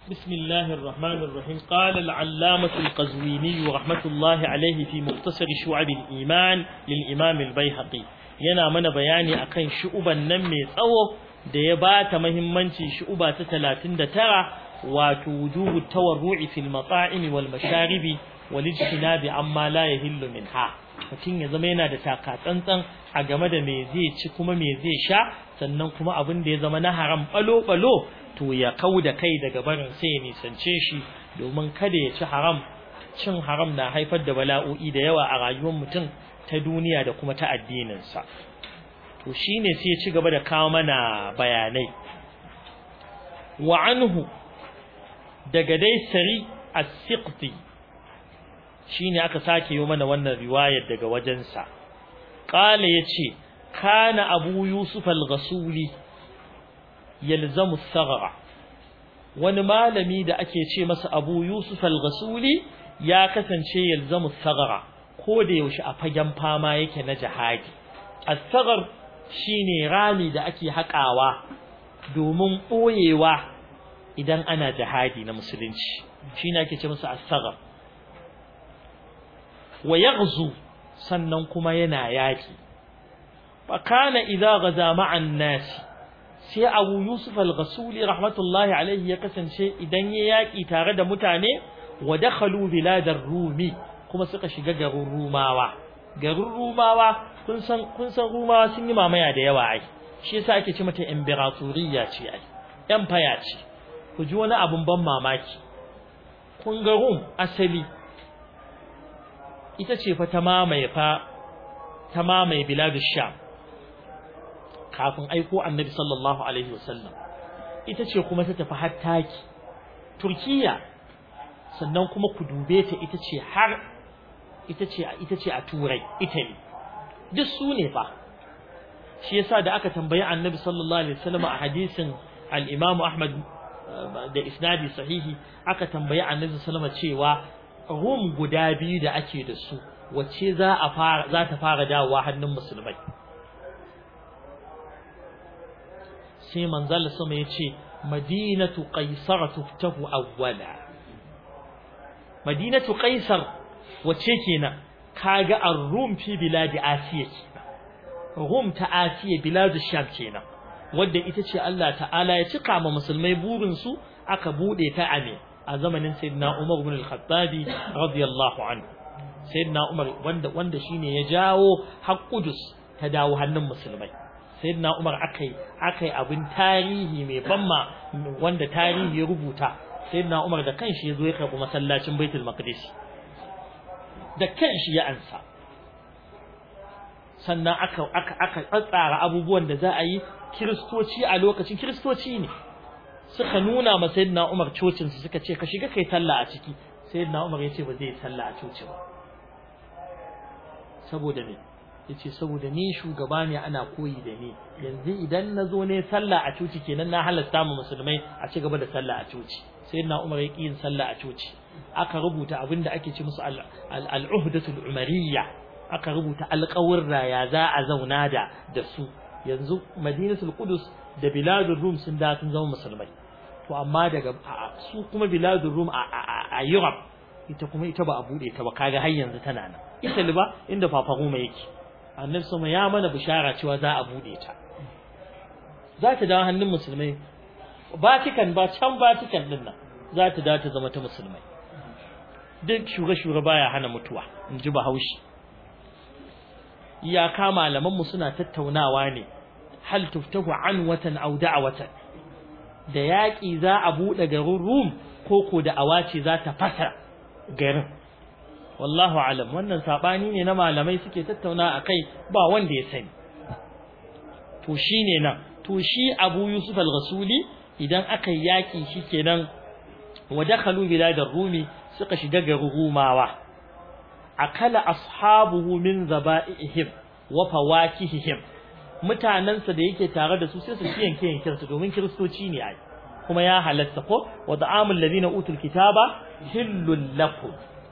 بسم الله الرحمن الرحيم. قال العلامة القزويني رحمة الله عليه في مختصر شعب الإيمان للإمام البيهقي yana mana bayani akan shu'uban nan mai tsawo da ya bata muhimmanci shu'uba ta 39 wato wujubu tawarru'i fil mata'im wal masharibi wal ijtinabi amma la yahillu minha. Mutum ya zama yana da taka tsantsan a game da me zai ci kuma me zai sha, sannan kuma abin da ya zama na haram balo to ya kauda kai daga barin sai ya nisance shi, domin kada ya ci haram. Cin haram na haifar da bala'o'i da yawa a rayuwar mutum ta duniya da kuma ta addininsa. To shine sai ya ci gaba da kawo mana bayanai. Wa anhu, daga dai Sari as-Siqti shine aka sake yi mana wannan riwayar daga wajensa. Qala yace kana Abu Yusuf al-Ghasuli yalzamu as-saghra. Wani malami da ake ce masa Abu Yusuf al-Ghasuli ya kasance yalzamu as-saghra, ko da yaushe a fagen fama yake na jihadi. As-saghar shine rami da ake haƙawa domin ɓoyewa idan ana jihadi na musulunci, shine ake ce masa as-saghar. Wa yaghzu, sannan kuma yana yaki. Fa kana idza ghaza ma'an nas, sai Abu Yusuf al-Ghasuli rahmatullahi alaihi ya kasance idan ya yaki tare da mutane, wa dakhalu biladar rumi, kuma suka shiga garin Rumawa. Garin Rumawa kun san Rumawa sun yi mamaya da yawa ai, shi yasa ake ce mata imperatoriya ce ai, empire ce. Ku ji wani abun ban mamaki, kun ga Rum asali ita ce fa ta mamaye biladus Sham kafin aiko Annabi sallallahu alaihi wasallam. Ita ce kuma ta tafi har taki Turkiya, sannan kuma ku dube ta ita ce a Turai, Italy, duk su ne fa. Shi yasa da aka tambayi Annabi sallallahu alaihi wasallam a hadisin al-Imam Ahmad da isnadi sahihi, aka tambayi Annabi sallallahu alaihi wasallam cewa Rum guda biyu da ake da su, wacce za ta fara dawowa hannun musulmai? Sai manzal sama yace Madinatu Qaisar tuftahu awwala. Madinatu Qaisar wacce kenan? Kaga ar-Rum fi biladi Asiya kenan. Rum ta Asiya, biladu Sham kenan, wadda ita ce Allah ta'ala ya cika ma musulmai burin su, aka bude ta a zamanin Sayyidina Umar ibn al-Khattab radiyallahu anhu. Sayyidina Umar wanda shine ya jawo har Qudus ta dawo hannun musulmai. Sayyidina Umar akai abin tarihi mai banma wanda tarihi ya rubuta. Sayyidina Umar da kanshi yazo ya karɓi masallacin Baitul Maqdis, da kanshi ya ansa. Sannan aka tsatsara abubuwan da za a yi. Kiristoci a lokacin, kiristoci ne suka nuna ma Sayyidina Umar cocin su, suka ce ka shiga kai sallah a ciki. Sayyidina Umar yace ba zai sallah a coci ba. Saboda me? Yace saboda ni shugaba ne, ana koyi da ni. Yanzu idan nazo ne sallah a coci kenan na halasta mu musulmai a ci gaba da sallah a coci. Sayyidina Umar ya yin sallah a coci. Aka rubuta abinda ake ce musu al-uhdatul umariyya. Aka rubuta alƙawurra ya za a zauna da su. Yanzu Madinatul Qudus da biladul Rum sun zama musulmai. To amma daga su kuma biladul Rum a Europe, ita ba a bude ta ba, kaga har yanzu tana nan. Italy ba, inda Papa Roma yake. Annabi sama ya mana bishara cewa za a bude ta. Za ta dawo hannun musulmai. Vatican din nan za ta dawo ta zama ta musulmai. Duk shure baya hana mutuwa, in ji Bahaushe. Iyaka malaman mu suna tattaunawa ne, hal tuftahu anwatan aw da'watan. Da yaki za a bude garin Rum ko da awace za ta fasa garin. Wallahu alam, wannan sabani ne na malamai suke tattauna akai, ba wanda ya sani. To shine nan, to shi Abu Yusuf al-Ghasuli idan aka yaki shikenan, wa dakhalu biladar Rumi, suka shiga garin Rumawa. Akala ashabuhu min zaba'ihim wa fawakihihim. Mutanansa da yake tare da su sai su yanke su, domin kiristoci ne ai, kuma ya halatta ko wa da'amul ladina utul kitaba hillul lakum.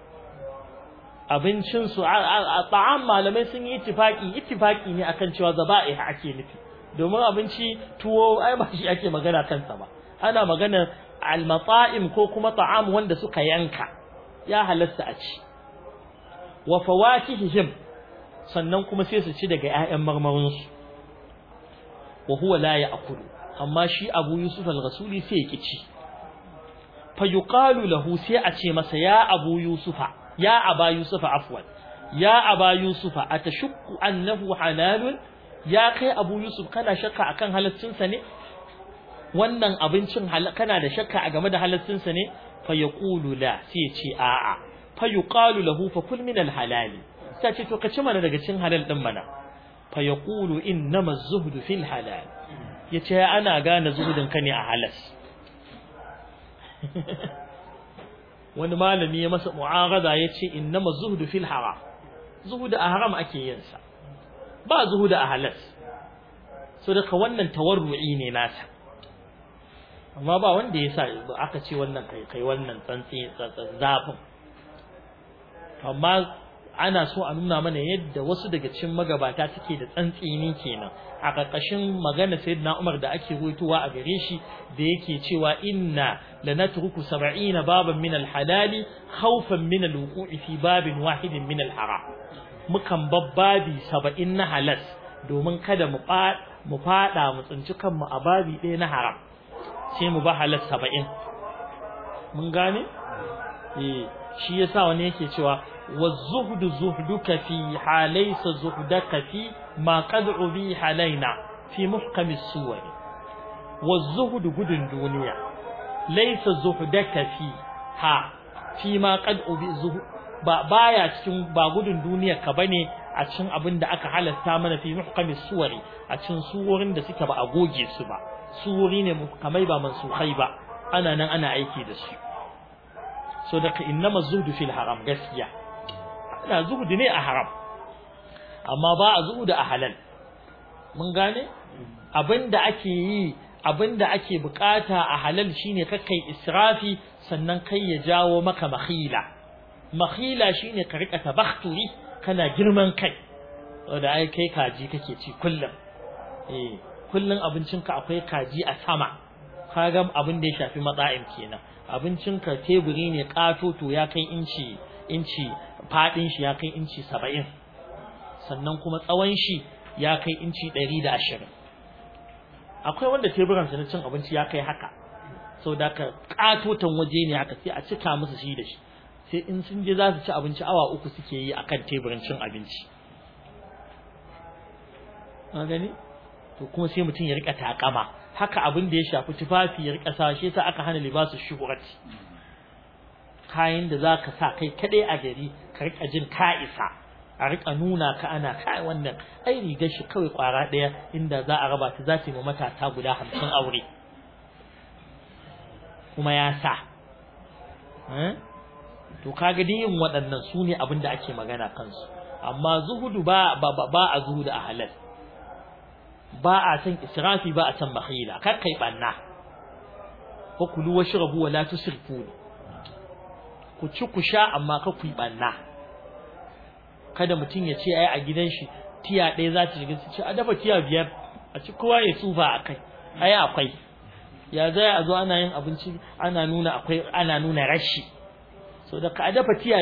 Abincin su ta'am, malamai sun yi ittifaki ne akan cewa zaba'ih ake nufi, domin abinci tuwo ai ba shi ake magana kansa ba, ana magana al-mata'im ko kuma ta'am wanda suka yanka ya halasta a ci wa fawakihihim sannan kuma sai su ci daga ƴaƴan marmarin su wa huwa la ya'kulu amma shi Abu Yusuf al-Ghasuli sai ya ci fa yuqalu lahu sai a ce masa ya Abu Yusufa ya Aba Yusufa afwan ya Aba Yusufa atashukku annahu halalun ya kai Abu Yusuf kana shakka akan halaccin sa ne wannan abincin kana da shakka a game da halaccin sa ne fa yaqulu la sai ya ce a'a fa yuqalu lahu fa kul min al-halal sai ce to ka ci mana daga cikin halal din mana fa yaqulu innama az-zuhdu fil halal yace ana gane zuhudin ka ne a halas wani malami ya masa mu'arada yace innama zuhdu fil haram zuhudu a haram ake yin sa ba zuhudu a halas so daga wannan tawarru'i ne nasa amma ba wanda yasa aka ce wannan kai wannan tsantsi zafin amma ana so a nuna mana yadda wasu daga cikin magabata suke da tsantsini kenan a ƙarƙashin magana sayyidina Umar da ake ruwaitowa a gare shi da yake cewa inna lanatruku 70 baban min al-halal khawfan min al-wuqu'i fi babin wahidin min al-haram mukan babbabi 70 na halas domin kada mu fada mu tsinci kanmu a babi ɗaya na haram sai mu ba halas 70 mun gane shi yasa wani yake cewa والزهد زهدك في حاليس زهدك في ما قد عبي علينا في محكم السور والزهد gudun duniya ليس زهدك في في ما قد عبي baya cikin ba gudun duniya ka bane a cikin abin da aka halasta mana fi muhkam as-suwar a cikin suworin da suke ba a goge su ba suwori ne muhkamai ba mansukhai ba ana nan ana aiki da su so daga innama zuhdu fil haram gaskiya ana zuhudi ne a haram amma ba a zuhudu a halal mun gane abinda ake yi abinda ake bukata a halal shine kai israfi sannan kai ya jawo maka makhila shine ka rika tabakhturi kana girman kai wanda ai kai kaji kake ci kullum kullun abincinka akwai kaji a sama kaga abin da ya shafi matsa'im kenan abincinka teburi ne katoto ya kai inci fadin shi ya kai inci 70 sannan kuma tsawon shi ya kai inci 120 akwai wanda teburan sa na cin abinci ya kai haka saboda ka katotan waje ne haka sai a cika musu shi da shi sai in sun je za su ci abinci awa 3 suke yi akan teburin cin abinci an gani to kuma sai mutum ya rika takama haka abin da ya shafi tufafi ya rika sa shi sai aka hana libasu shuhurati kayan da zaka sa kai kadai a gari ka rika jin ka isa a rika nuna ka ana kai wannan ai rigar shi kawai kwara daya inda za a raba ta za ta yi matata guda 50 aure kuma ya sa to kaga din waɗannan sune abin da ake magana kansu amma zuhudu ba a zuhudu a halal ba a san israfi ba a san makhila kar kai banna ko kulu washrabu wala tusrifu ku ci ku sha amma ka ku yi banna kada mutun ya ce ai a gidan shi tiya ɗaya za ta shiga su ci a dafa tiya 5 a ci kowa ya tsufa akai ai akwai ya zai a zo ana yin abinci ana nuna rashi so da ka dafa tiya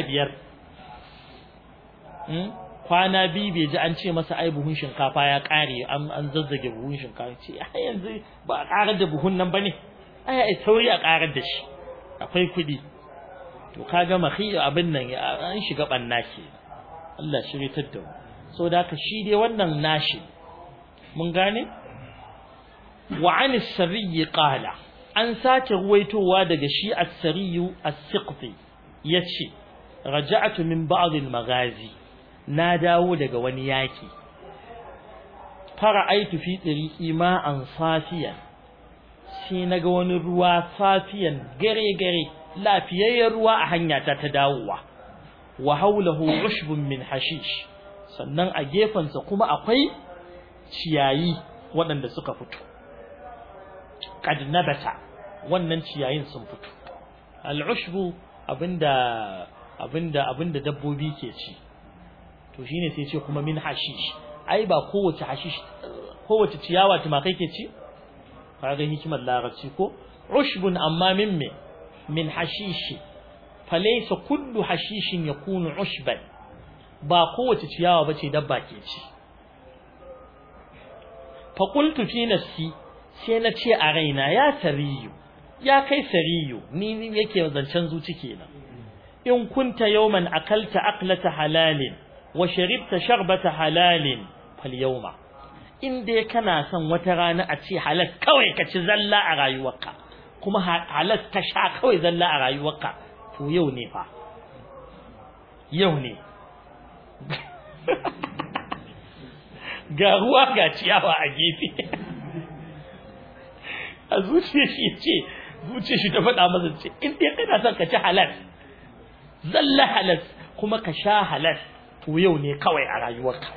5 kwana biyu bai ji an ce masa ai buhun shinkafa ya kare an zazzage buhun shinkafa ce ai yanzu ba a karar da buhun nan bane ai sauri a karar da shi akwai kudi to kaga mahi abin nan an shiga banna ke Allah shiritar da mu so da ka shi dai wannan nashi mun gane wa an as-sarri qala an sake ruwaitowa daga shi as-sarri as-siqfi yace raja'tu min ba'd al-maghazi na dawo daga wani yaki fara'aitu fi tariqi ma'an safiyan sai naga wani ruwa safiyan gare lafiyayyen ruwa a hanya ta dawowa wa hawlahu ushbun min hashish sannan a gefansa kuma akwai ciyayi waɗanda suka fito qad nabata wannan ciyayin sun fito al-ushbu abinda dabbobi ke ci to shine sai ce kuma min hashish ai ba kowace hashish kowace ciyawa tumakai ke ci kaga hikimar larabci ko ushbun amma min hashishi falaysa kullu hashishin yakunu ushban ba kowace ciyawa bace dabba ke ci fa qultu fi nafsi sai na ce a raina ya sariyu ya kai sariyu ni yake zancen zuci kenan in kunta yawman akalta aqlata halalin wa sharibta sharbata halalin fal yawma in dai kana son wata rana a ce halal kawai ka ci zalla a rayuwarka kuma halal ka sha kawai zalla a rayuwarka to yau ne fa yau ne ga ruwa ga ciyawa a gefe a zuciya shi ta faɗa masa ce in dai kana son ka ci halal zalla halal kuma ka sha halal to yau ne kawai a rayuwarka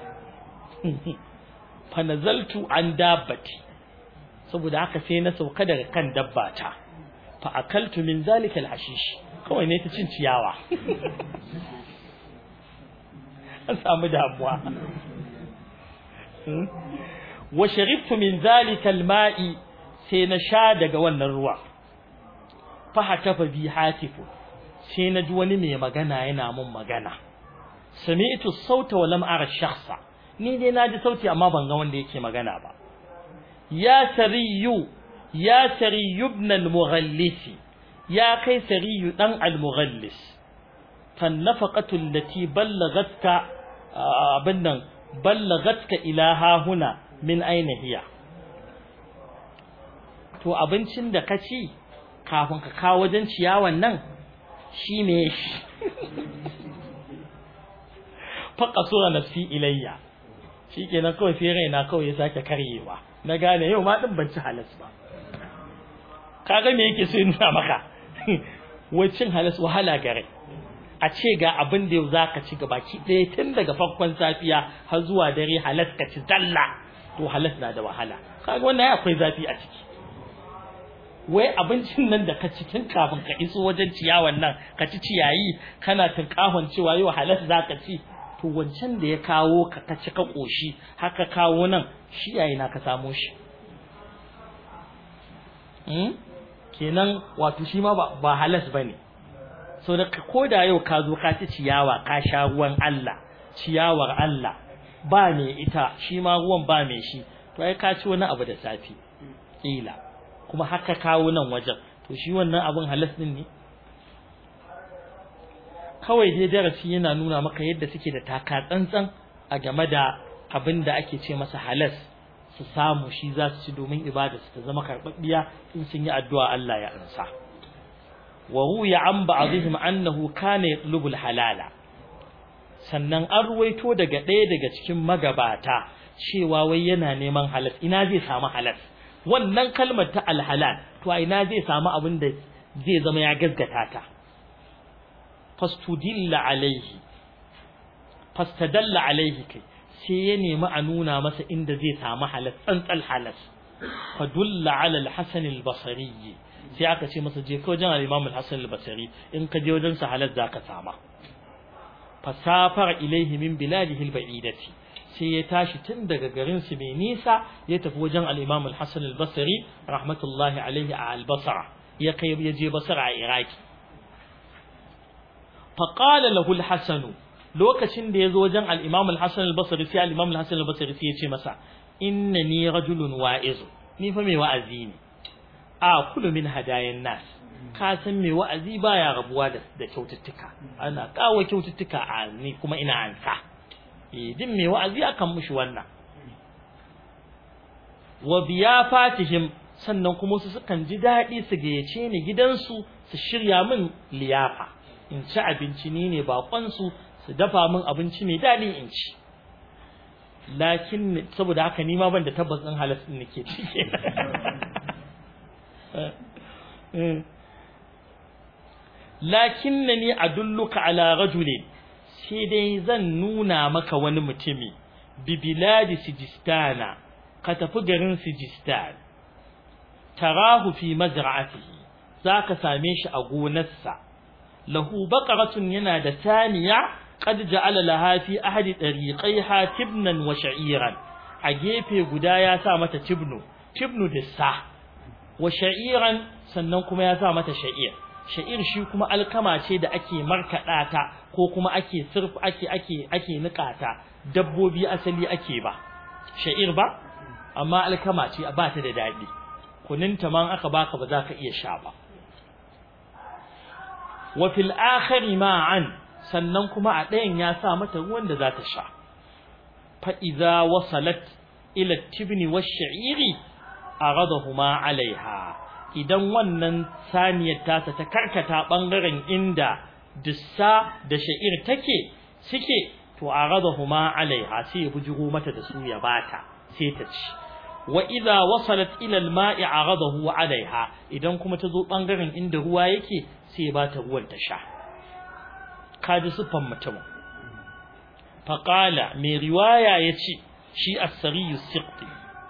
fa nazaltu an dabbati saboda haka sai na sauka daga kan dabbata fa akaltu min zalika alhashish kawai ne ta cin ciyawa an samu damuwa wa sharibtu min zalika alma'i sai na sha daga wannan ruwa fa hatafa bi hatifu sai na ji wani mai magana yana mun magana sami'tu sauta wa lam ara shakhsa ni dai naji sauti amma ban ga wanda yake magana ba ya sariyu ibn al-mughallis ya kai sariyu dan al-mughallis fan nafaqatu allati ballagatka ila hahuna min aina hiya to abincin da ka ci kafin ka kawo wajen ciyawan nan shine shi faqa sura nafsi ilayya shikenan kawai sai raina kawai ya sake karyewa na gane yau ma din ban ci halas ba kaga me yake so nuna maka wai cin halas wahala gare a ce ga abin da yau zaka ci gabaki ɗaya tun daga farkon safiya har zuwa dare halas ka ci zalla to halas na da wahala kaga wannan akwai zafi a ciki wai abincin nan da ka ci tun kafin ka iso wajen ciyawan nan ka ci ciyayi kana tunkahon cewa yau halas zaka ci to wancan da ya kawo ka ci ka koshi haka kawo nan shi yayi na ka samu shi kenan wato shi ma ba halas bane so da koda yau ka zo ka ci ciyawa ka sha ruwan Allah ciyawar Allah ba me ita shi ma ruwan ba me shi to ai ka ci wani abu da safi kila kuma haka kawo nan wajen to shi wannan abun halas din ne kawai dai darasi yana nuna maka yadda suke da taka tsantsan a game da abin da ake ce masa halas su samu shi za su ci domin ibada su ta zama karbabbiya in sun yi addu'a Allah ya ansa wa ruya an ba'dihim annahu kana yatlubul halala sannan an ruwaito daga ɗaya daga cikin magabata cewa wai yana neman halas ina zai samu halas wannan kalmar ta alhalal to ina zai samu abin da zai zama ya gaskata ta fastadalla alaihi kai sai ya nemi a nuna masa inda zai samu halas tsantsal halas fadulla ala al-hasan al-basri sai aka ce masa je ka wajen al-imam al-hasan al-basri in ka je wajen sa halas zaka sama fasafara ilaihi min biladihi al-ba'idati sai ya tashi tun daga garin su mai nisa ya tafi wajen al-imam al-hasan al-basri rahmatullahi alaihi a al-basra ya je basra a iraki فقال له الحسن lokacin da yazo wajen al-Imam al-Hasan al-Basri sai al-Imam al-Hasan al-Basri sai ya ce masa innani rajulun wa'iz ni fa mai wa'azi ne a kullu min hadayan nas ka san mai wa'azi baya rabuwa da kyaututtuka ana kawo kyaututtuka a ni kuma ina ansa din mai wa'azi akan mushi wannan wa biyafatihim sannan kuma su sukan ji dadi su gayyace ni gidansu su shirya min liyafa in ci abinci ne baƙonsu su dafa min abinci mai daɗi in ci lakin saboda haka ni ma ban da tabbas din halas din nake ci lakinnani adulluka ala rajulin sai dai zan nuna maka wani mutumi bi biladi sijistana ka tafi garin sijistan tarahu fi mazra'atihi zaka same shi a gonarsa lahu baqaratun yana da saniya qad ja'ala laha fi ahadi tariqaiha tibnan wa sha'iran a gefe guda ya sa mata tibnu dissa wa sha'iran sannan kuma ya sa mata sha'ir. Sha'ir shi kuma alkama ce da ake markaɗa ta ko kuma ake niƙa ta, dabbobi asali ake ba sha'ir ba, amma alkama ce ba ta da daɗi, kuninta man aka baka ba za ka iya sha ba. wa fil akhari ma'an sannan kuma a ɗayan ya sa mata ruwan da za ta sha. fa idza wasalat ila tibni wash-sha'iri aghadahuma 'alayha, idan wannan saniyar tasa ta karkata bangaren inda dissa da sha'ir suke to aghadahuma 'alayha sai ya bujigo mata da su ya bata sai ta ci. wa idza wasalat ila al-ma'i aghadahu 'alayha, idan kuma ta zo bangaren inda ruwa yake sai ya bata ruwan ta sha. kaji sufan mutum. faqala mai riwaya yace shi as-sariyu siqti,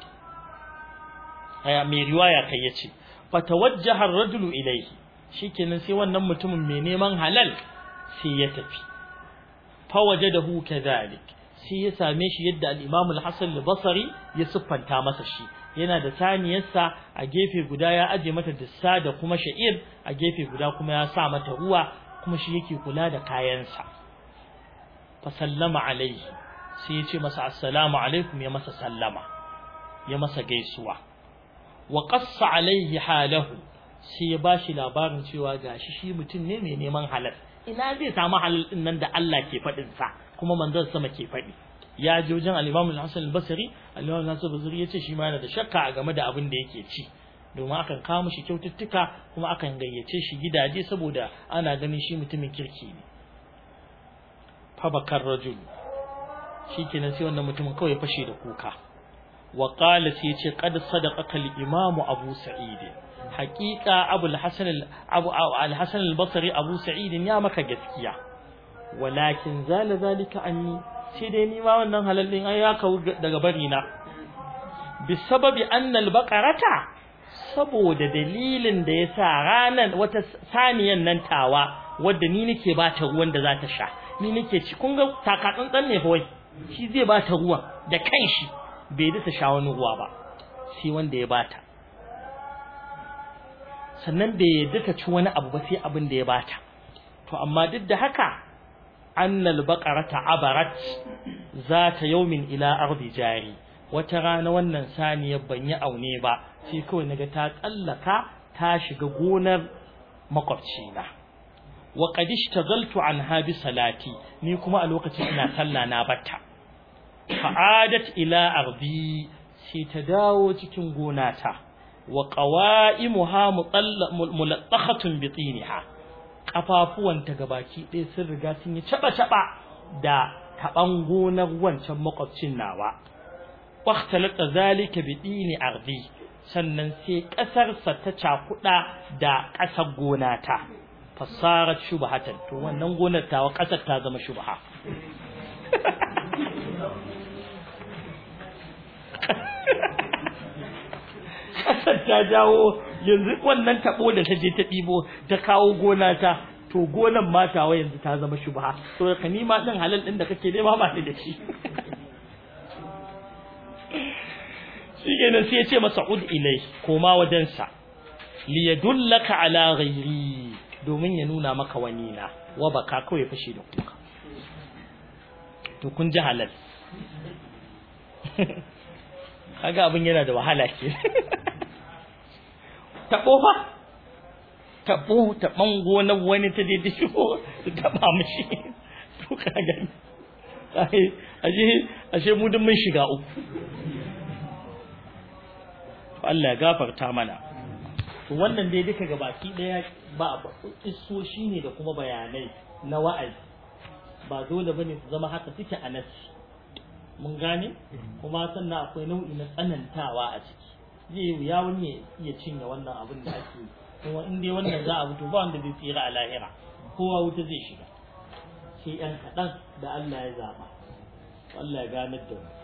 mai riwaya kai yace fatawajjaha ar-rajulu ilayhi, shikenan sai wannan mutumin mai neman halal sai ya tafi. fawajadahu kadhalik, sai ya same shi yadda al-Imam al-Hasan al-Basri ya siffanta masa shi, yana da saniyarsa a gefe guda ya aje mata dissa da kuma sha'ir, a gefe guda kuma ya sa mata ruwa, kuma shi yake kula da kayansa. fa sallama alaihi, sai ya ce masa assalamu alaikum, ya masa sallama, ya masa gaisuwa. wa qassa alaihi halahu, sai ya bashi labarin cewa gashi shi mutum ne mai neman halal, ina zai samu halal din nan da Allah ke fadin sa kuma manzon sama ke fadi. ya je wajen al-Imam al-Hasan al-Basri, al-Imam al-Hasan al-Basri yace shi ma yana da shakka game da abin da yake ci, domin akan kawo mishi kyaututtuka kuma akan gayyace shi gidaje saboda ana ganin shi mutumin kirki ne. fa bakar rajul, shikenan sai wannan mutumin kawai ya fashe da kuka. wa qala sai yace qad sadaqaka al-Imam Abu Sa'id, haqiqa al-Hasan al-Basri Abu Sa'id ya maka gaskiya. walakin zala zalika anni, sai dai ni ma wannan halallin ai ya kawo daga bari na. bisababi anna al-baqarata, saboda dalilin da yasa ranan wata saniyan nan tawa wadda ni nake ba ta ruwan da za ta sha, ni nake ci, kun ga takatsantsan ne fa wai, shi zai ba ta ruwan da kanshi, bai da ta sha wani ruwa ba sai wanda ya bata, sannan bai yadda ta ci wani abu ba sai abin da ya bata. to amma duk da haka annal baqarata abarat zata yawmin ila ardi jari, wata rana wannan saniyar ban yi aune ba sai kawai naga ta tsallaka ta shiga gonar makwabcina. wa qad ishtagaltu anha bi salati, ni kuma a lokacin ina sallah na batta. fa'adat ila ardi, sai ta dawo cikin gonata. wa qawaimuha mulattakhatun bi tiniha, kafafuwanta gabaki ɗaya sun riga sun yi caba da taban gonar wancan makwabcin nawa. waqtalata zalika bi dini ardi, sannan sai kasar sa ta cakuda da kasar gonata. fasarat shubhatan, to wannan gonar tawa kasar ta zama shubha. kasar ta jawo yanzu wannan tabo da ta je ta dibo ta kawo gona ta, to gonan matawa yanzu ta zama shubha. to ka nima din halal din da kake nema ba ta da shi. shi kenan sai ya ce masa ud ilai, koma wajen sa, li yadullaka ala ghairi, domin ya nuna maka wani na. wa baka kawai fashi da kuka. to kun ji halal. kaga abin yana da wahala ke. tabo fa, tabo ta bango na wani ta daidai shi ko ta taba mishi. to kaga ashe mu duk mun shiga uku. Allah ya gafarta mana. to wannan dai duka gabaki daya ba kissoshi ne da kuma bayanai na wa'azi, ba dole bane su zama haka suke a nasi. mun gane, kuma sannan akwai nau'i na tsanantawa a ciki. zai wuya wani ya cinye wannan abin da ake, kuma in dai wannan za a fito ba wanda zai tsira a lahira, kowa wuta zai shiga sai yan kaɗan da Allah ya zaba. Allah ya ganar da mu.